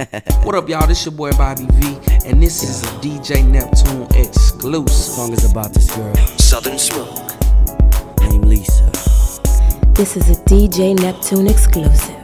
What up, y'all? This your boy Bobby V, and this is a DJ Neptune exclusive. Song is about this girl, Southern Smoke, named Lisa. This is a DJ Neptune exclusive.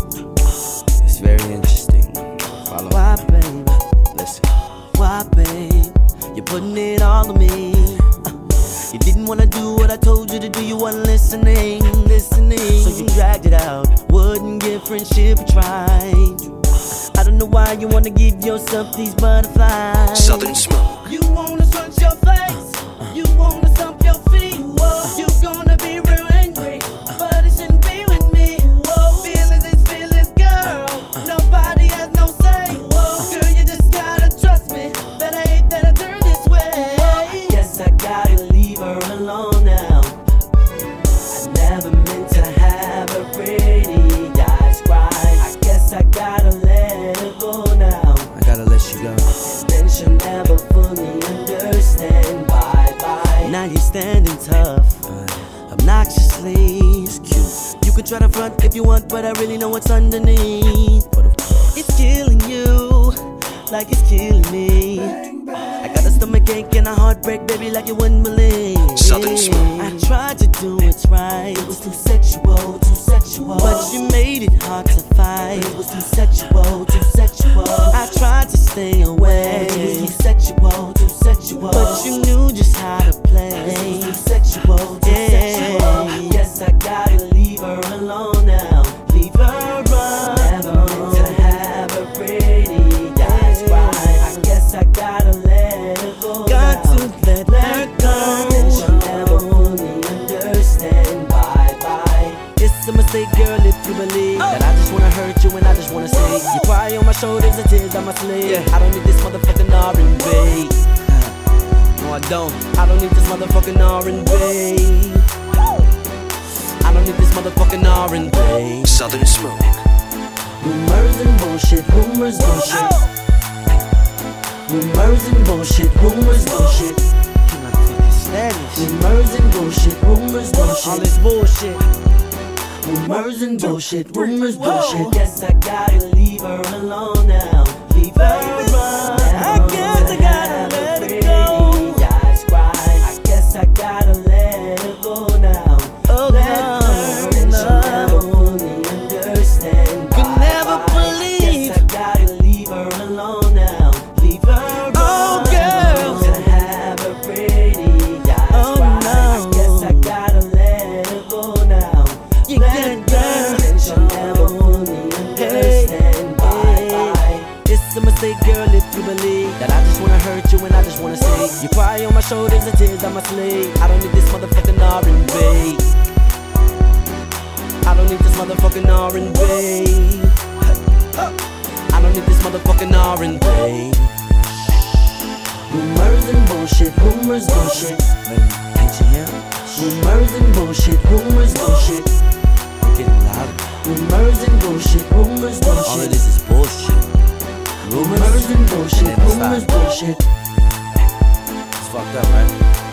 It's very interesting. Follow. Why, babe? Listen. Why, babe? You're putting it all on me. You didn't wanna do what I told you to do. You weren't listening. So you dragged it out. Wouldn't give friendship a try. I don't know why you wanna give yourself these butterflies. Southern Smoke. You wanna punch your face. You wanna stomp your feet. Whoa, you gonna be real angry, but it shouldn't be with me. Whoa, feelings is feelings, girl. Nobody has no say. Whoa, girl, you just gotta trust me that I ain't that I turn this way. I guess I gotta leave her alone now. I never meant to have her pretty eyes cry. I guess I gotta let her go now. I gotta let you go. Then she'll never fully understand. Bye. Now you're standing tough, obnoxiously. It's cute. You can try to front if you want, but I really know what's underneath. But of course, It's killing you, like it's killing me. I got a stomachache and a heartbreak, baby, like you wouldn't believe. Southern Smoke. I tried to do what's right. It was too sexual. But you made it hard to fight. It was too sexual. I tried to stay away. It was too sexual. But you knew just how to play. It was too sexual. I guess I gotta leave her alone now. Leave her alone. Never meant to have her pretty eyes cry. I guess I gotta let her go. Got to let her go. And she'll never fully understand. Bye. It's a mistake, girl, if you believe that I just wanna hurt you and I just wanna say you cry on my shoulders and tears on my sleeve. I don't need this motherfucking R&B. No, I don't. I don't need this motherfucking R&B. I don't need this motherfucking R&B. Southern Smoke. Rumors and bullshit. Rumors and bullshit. Can I fucking stand this? Rumors and bullshit. All this bullshit. Rumors and bullshit. Guess I gotta leave her alone now. Leave her alone. I guess I gotta let her go. Eyes cry. I guess I gotta let her go now. Oh, let her, and she'll never fully understand. Could never believe. I guess I gotta leave her alone now. Leave her alone. Oh, girl. To have her pretty eyes cry. I guess I gotta let her go now. You get girl, and she'll never fully understand. Bye. It's a mistake, girl, if you believe that I just wanna hurt you and I just wanna say you cry on my shoulders and tears on my sleeve. I don't need this motherfucking R&B. I don't need this motherfucking R&B. I don't need this motherfucking R&B. Rumors and bullshit. baby, can't you hear? Rumors and bullshit. You're getting louder. Rumors and bullshit. All of this is bullshit. Rumors and bullshit. It's fucked up, right?